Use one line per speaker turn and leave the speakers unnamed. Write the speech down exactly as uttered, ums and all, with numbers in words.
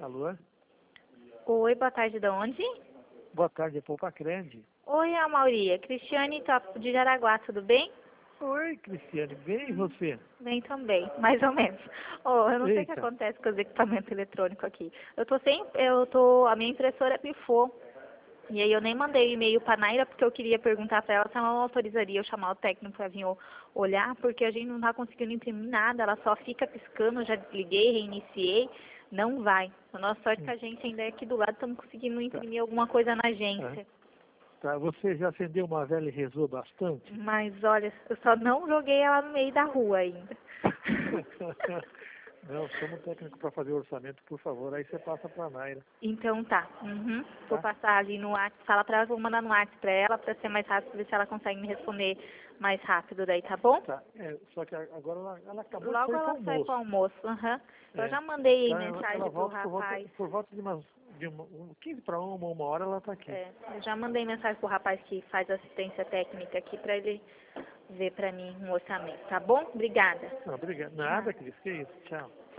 Alô?
Oi, boa tarde, de onde?
Boa tarde, é Poupa Crende.
Oi, Amaury, Cristiane Top de Jaraguá, tudo bem?
Oi, Cristiane, bem e você?
Bem também, mais ou menos. Oh, eu não sei o que
Eita.
acontece com os equipamentos eletrônicos aqui. Eu tô sem, eu tô, a minha impressora pifou. E aí eu nem mandei e-mail pra Naira porque eu queria perguntar pra ela se ela não autorizaria eu chamar o técnico pra vir o- olhar, porque a gente não tá conseguindo imprimir nada, ela só fica piscando, já desliguei, reiniciei, não vai. A nossa sorte é que a gente ainda é aqui do lado, estamos conseguindo
Tá.
imprimir alguma coisa na
Ah,
agência.
tá. Você já acendeu uma vela e rezou bastante?
Mas olha, eu só não joguei ela no meio da rua ainda.
Não, chama o técnico para fazer o orçamento, por favor. Aí você passa para a Naira.
Então tá. Uhum. Vou
Tá?
passar ali no WhatsApp, fala pra ela, vou mandar no WhatsApp pra ela pra ser mais rápido, ver se ela consegue me responder mais rápido daí, tá bom?
Tá. É, só que agora ela, ela acabou de
Logo
sair para
ela
o
sai pro
almoço.
almoço. Uhum. Eu
É.
já mandei
Tá, ela, ela
mensagem pro
volta por volta,
rapaz.
por volta de umas de uma, um, quinze para uma, uma hora ela está aqui.
É, eu já mandei mensagem pro rapaz que faz assistência técnica aqui pra ele ver pra mim um orçamento, tá bom? Obrigada.
Não, obrigado.
Tchau.
Nada, Cris. Que isso. Tchau.